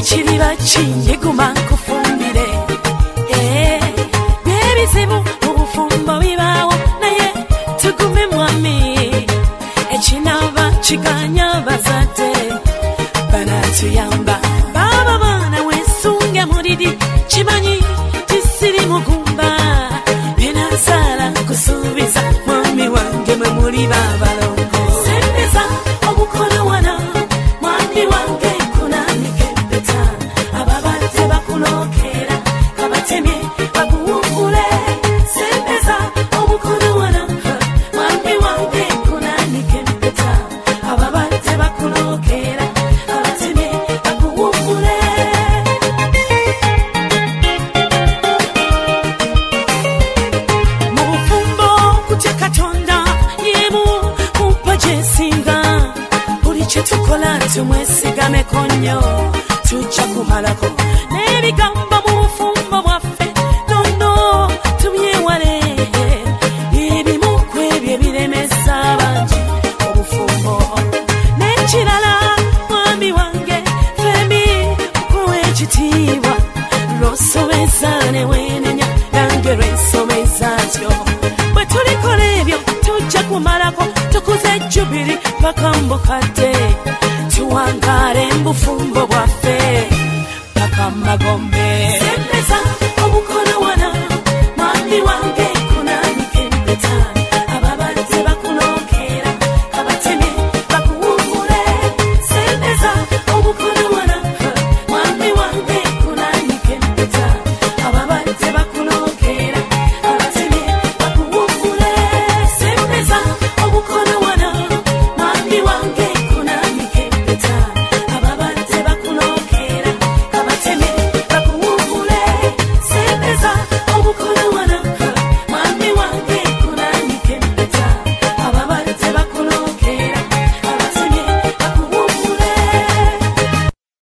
chiriba chinge guma kufumbire bebizibu ubufumbo bibawo naye tugume mwami echinaba chiganya bazate banatuyamba baba bana wesunge muridi chimanyi tisiri mugumba benasala kusubiza mwami wange mwe muri babalongo sembeza obukono wana mwami wange kunanike beta ababate bakulokera kabatemye bakuwungule sembeza obukono wana mwami wange kunanike beta ababate bakulokera kabatemye bakuwungule mubufumbo kutya katonda yemu kumpa jesinga buli kyetukola tumwesigame konyo tujja kumalako n'ebigamba mu bufumbo bwaffe nono tumyewale ebimu ku ebyo ebiremesa bangi obufumbo n'ekirala mwami wange fembi kuwa ekitiibwa lw'osomesa ne weenenya nange lwensomesa tyo bwe tulikola ebyo tujja kumalako tukuze jubiri paka mbukadde tuwangale mbufumbo bwaffe paka magombe